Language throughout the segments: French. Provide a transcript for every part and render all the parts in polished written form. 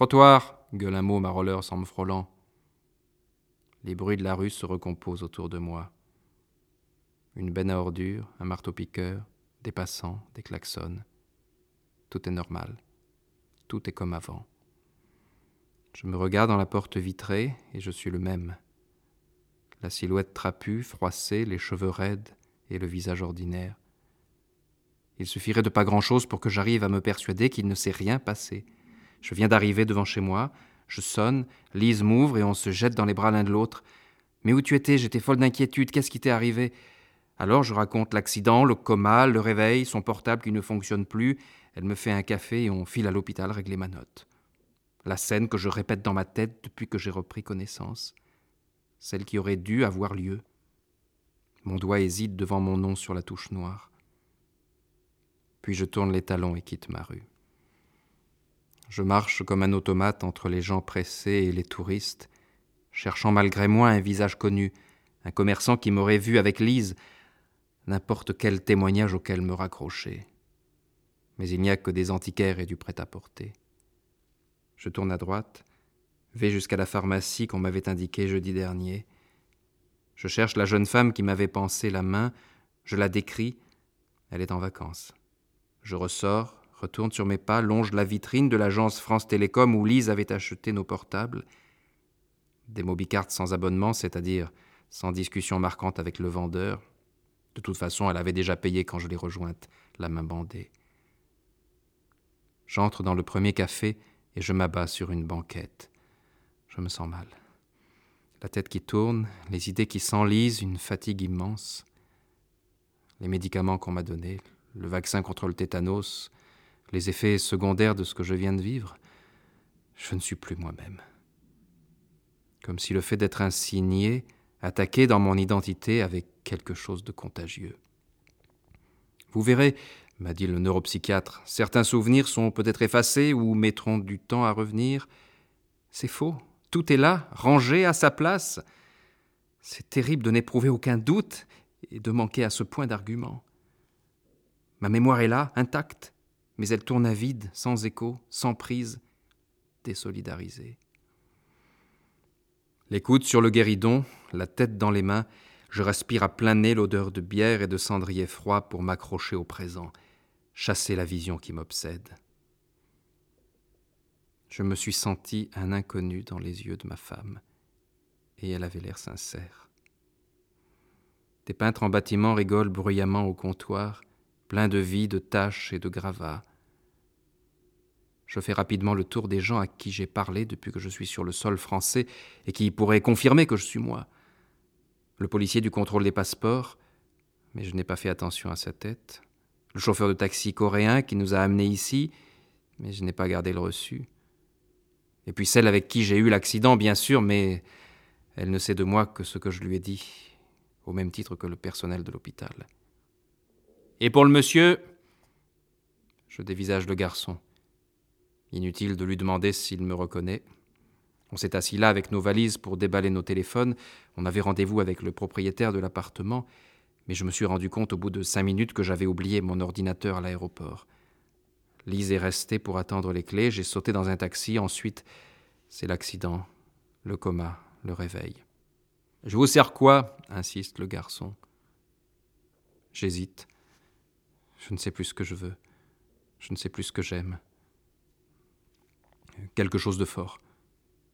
trottoir !» gueule un môme à rollers en me frôlant. Les bruits de la rue se recomposent autour de moi. Une benne à ordures, un marteau-piqueur, des passants, des klaxons. Tout est normal. Tout est comme avant. Je me regarde dans la porte vitrée et je suis le même. La silhouette trapue, froissée, les cheveux raides et le visage ordinaire. Il suffirait de pas grand-chose pour que j'arrive à me persuader qu'il ne s'est rien passé. Je viens d'arriver devant chez moi, je sonne, Lise m'ouvre et on se jette dans les bras l'un de l'autre. « Mais où tu étais ? J'étais folle d'inquiétude, qu'est-ce qui t'est arrivé ?» Alors je raconte l'accident, le coma, le réveil, son portable qui ne fonctionne plus. Elle me fait un café et on file à l'hôpital régler ma note. La scène que je répète dans ma tête depuis que j'ai repris connaissance. Celle qui aurait dû avoir lieu. Mon doigt hésite devant mon nom sur la touche noire. Puis je tourne les talons et quitte ma rue. Je marche comme un automate entre les gens pressés et les touristes, cherchant malgré moi un visage connu, un commerçant qui m'aurait vu avec Lise, n'importe quel témoignage auquel me raccrocher. Mais il n'y a que des antiquaires et du prêt-à-porter. Je tourne à droite, vais jusqu'à la pharmacie qu'on m'avait indiquée jeudi dernier. Je cherche la jeune femme qui m'avait pansé la main, je la décris, elle est en vacances. Je ressors, retourne sur mes pas, longe la vitrine de l'agence France Télécom où Lise avait acheté nos portables. Des mobicards sans abonnement, c'est-à-dire sans discussion marquante avec le vendeur. De toute façon, elle avait déjà payé quand je l'ai rejointe, la main bandée. J'entre dans le premier café et je m'abats sur une banquette. Je me sens mal. La tête qui tourne, les idées qui s'enlisent, une fatigue immense. Les médicaments qu'on m'a donnés, le vaccin contre le tétanos, les effets secondaires de ce que je viens de vivre, je ne suis plus moi-même. Comme si le fait d'être ainsi nié, attaqué dans mon identité avait quelque chose de contagieux. Vous verrez, m'a dit le neuropsychiatre, certains souvenirs sont peut-être effacés ou mettront du temps à revenir. C'est faux, tout est là, rangé à sa place. C'est terrible de n'éprouver aucun doute et de manquer à ce point d'argument. Ma mémoire est là, intacte, mais elle tourne à vide, sans écho, sans prise, désolidarisée. Les coudes sur le guéridon, la tête dans les mains, je respire à plein nez l'odeur de bière et de cendrier froid pour m'accrocher au présent, chasser la vision qui m'obsède. Je me suis senti un inconnu dans les yeux de ma femme, et elle avait l'air sincère. Des peintres en bâtiment rigolent bruyamment au comptoir, pleins de vie, de taches et de gravats. Je fais rapidement le tour des gens à qui j'ai parlé depuis que je suis sur le sol français et qui pourraient confirmer que je suis moi. Le policier du contrôle des passeports, mais je n'ai pas fait attention à sa tête. Le chauffeur de taxi coréen qui nous a amenés ici, mais je n'ai pas gardé le reçu. Et puis celle avec qui j'ai eu l'accident, bien sûr, mais elle ne sait de moi que ce que je lui ai dit, au même titre que le personnel de l'hôpital. Et pour le monsieur, je dévisage le garçon. Inutile de lui demander s'il me reconnaît. On s'est assis là avec nos valises pour déballer nos téléphones. On avait rendez-vous avec le propriétaire de l'appartement, mais je me suis rendu compte au bout de 5 minutes que j'avais oublié mon ordinateur à l'aéroport. Lise est restée pour attendre les clés. J'ai sauté dans un taxi. Ensuite, c'est l'accident, le coma, le réveil. « Je vous sers quoi ?» insiste le garçon. J'hésite. Je ne sais plus ce que je veux. Je ne sais plus ce que j'aime. Quelque chose de fort. Cognac ?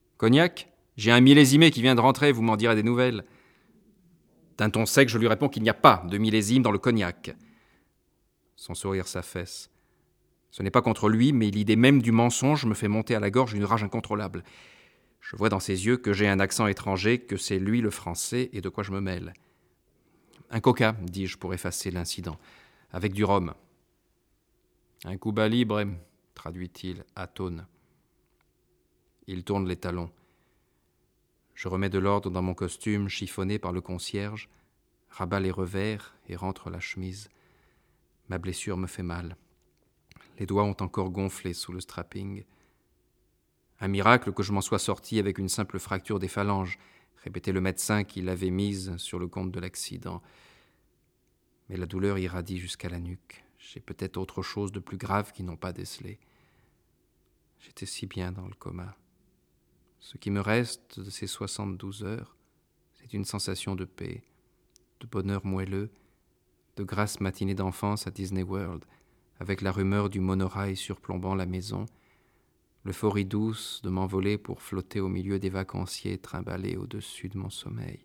J'ai un millésimé qui vient de rentrer, vous m'en direz des nouvelles. D'un ton sec, je lui réponds qu'il n'y a pas de millésime dans le cognac. Son sourire s'affaisse. Ce n'est pas contre lui, mais l'idée même du mensonge me fait monter à la gorge une rage incontrôlable. Je vois dans ses yeux que j'ai un accent étranger, que c'est lui le français et de quoi je me mêle. Un coca, dis-je pour effacer l'incident, avec du rhum. Un Cuba libre, traduit-il, atone. Il tourne les talons. Je remets de l'ordre dans mon costume chiffonné par le concierge, rabats les revers et rentre la chemise. Ma blessure me fait mal. Les doigts ont encore gonflé sous le strapping. Un miracle que je m'en sois sorti avec une simple fracture des phalanges, répétait le médecin qui l'avait mise sur le compte de l'accident. Mais la douleur irradie jusqu'à la nuque. J'ai peut-être autre chose de plus grave qu'ils n'ont pas décelé. J'étais si bien dans le coma. Ce qui me reste de ces 72 heures, c'est une sensation de paix, de bonheur moelleux, de grâce matinée d'enfance à Disney World, avec la rumeur du monorail surplombant la maison, l'euphorie douce de m'envoler pour flotter au milieu des vacanciers trimballés au-dessus de mon sommeil.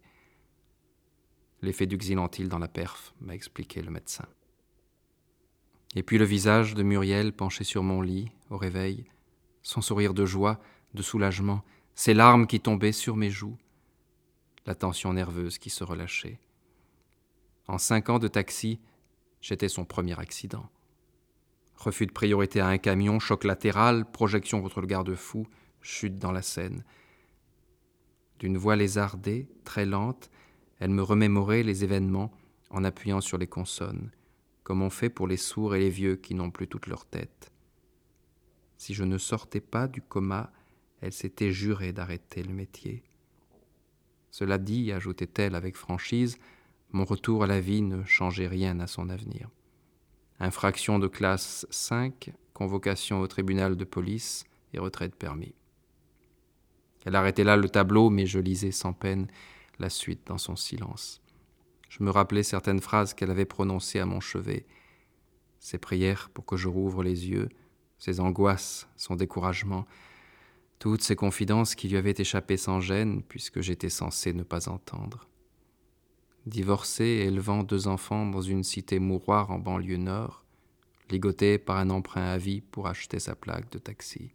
L'effet du xylantile dans la perf, m'a expliqué le médecin. Et puis le visage de Muriel penché sur mon lit, au réveil, son sourire de joie, de soulagement, ses larmes qui tombaient sur mes joues, la tension nerveuse qui se relâchait. En 5 ans de taxi, j'étais son premier accident. Refus de priorité à un camion, choc latéral, projection contre le garde-fou, chute dans la Seine. D'une voix lézardée, très lente, elle me remémorait les événements en appuyant sur les consonnes, comme on fait pour les sourds et les vieux qui n'ont plus toute leur tête. Si je ne sortais pas du coma, elle s'était jurée d'arrêter le métier. Cela dit, ajoutait-elle avec franchise, mon retour à la vie ne changeait rien à son avenir. Infraction de classe 5, convocation au tribunal de police et retrait de permis. Elle arrêtait là le tableau, mais je lisais sans peine la suite dans son silence. Je me rappelais certaines phrases qu'elle avait prononcées à mon chevet. Ses prières pour que je rouvre les yeux, ses angoisses, son découragement, toutes ces confidences qui lui avaient échappé sans gêne, puisque j'étais censé ne pas entendre. Divorcé et élevant 2 enfants dans une cité mouroir en banlieue nord, ligoté par un emprunt à vie pour acheter sa plaque de taxi.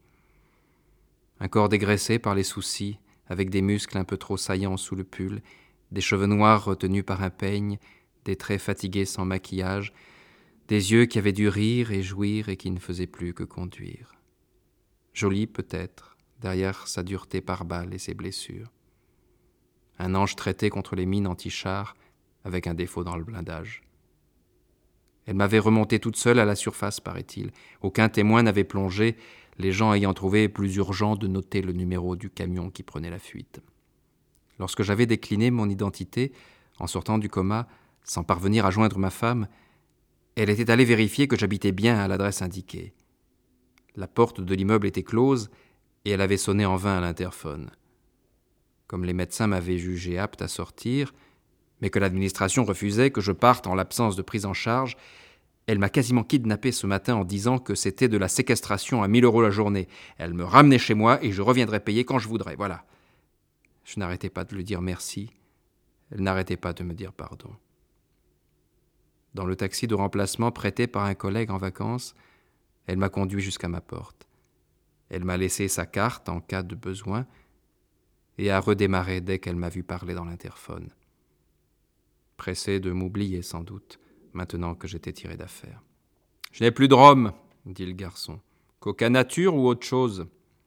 Un corps dégraissé par les soucis, avec des muscles un peu trop saillants sous le pull, des cheveux noirs retenus par un peigne, des traits fatigués sans maquillage, des yeux qui avaient dû rire et jouir et qui ne faisaient plus que conduire. Jolie peut-être, derrière sa dureté par balle et ses blessures. Un ange traité contre les mines anti-chars, avec un défaut dans le blindage. Elle m'avait remonté toute seule à la surface, paraît-il. Aucun témoin n'avait plongé, les gens ayant trouvé plus urgent de noter le numéro du camion qui prenait la fuite. Lorsque j'avais décliné mon identité, en sortant du coma, sans parvenir à joindre ma femme, elle était allée vérifier que j'habitais bien à l'adresse indiquée. La porte de l'immeuble était close et elle avait sonné en vain à l'interphone. Comme les médecins m'avaient jugé apte à sortir, mais que l'administration refusait que je parte en l'absence de prise en charge, elle m'a quasiment kidnappé ce matin en disant que c'était de la séquestration à 1 000 € la journée. Elle me ramenait chez moi et je reviendrais payer quand je voudrais, voilà. Je n'arrêtais pas de lui dire merci. Elle n'arrêtait pas de me dire pardon. Dans le taxi de remplacement prêté par un collègue en vacances, elle m'a conduit jusqu'à ma porte. Elle m'a laissé sa carte en cas de besoin et a redémarré dès qu'elle m'a vu parler dans l'interphone. Pressée de m'oublier sans doute, maintenant que j'étais tiré d'affaire. « Je n'ai plus de rhum, dit le garçon. Coca nature ou autre chose ?»«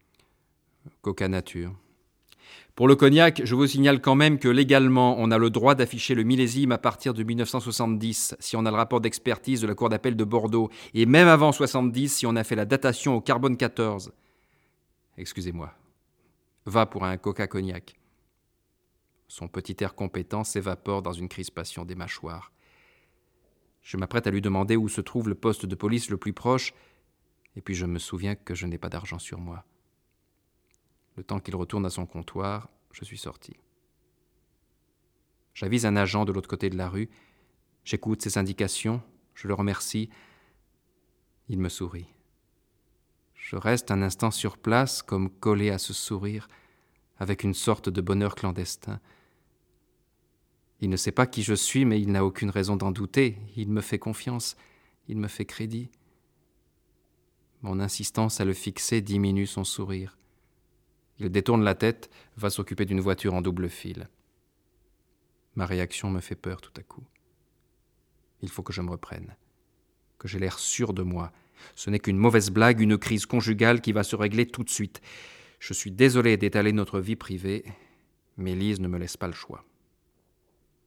Coca nature. » Pour le cognac, je vous signale quand même que légalement, on a le droit d'afficher le millésime à partir de 1970, si on a le rapport d'expertise de la Cour d'appel de Bordeaux, et même avant 70, si on a fait la datation au carbone 14. Excusez-moi. Va pour un coca cognac. Son petit air compétent s'évapore dans une crispation des mâchoires. Je m'apprête à lui demander où se trouve le poste de police le plus proche, et puis je me souviens que je n'ai pas d'argent sur moi. Le temps qu'il retourne à son comptoir, je suis sorti. J'avise un agent de l'autre côté de la rue, j'écoute ses indications, je le remercie. Il me sourit. Je reste un instant sur place, comme collé à ce sourire, avec une sorte de bonheur clandestin. Il ne sait pas qui je suis, mais il n'a aucune raison d'en douter. Il me fait confiance, il me fait crédit. Mon insistance à le fixer diminue son sourire. Il détourne la tête, va s'occuper d'une voiture en double fil. Ma réaction me fait peur tout à coup. Il faut que je me reprenne, que j'ai l'air sûr de moi. Ce n'est qu'une mauvaise blague, une crise conjugale qui va se régler tout de suite. Je suis désolé d'étaler notre vie privée, mais Lise ne me laisse pas le choix.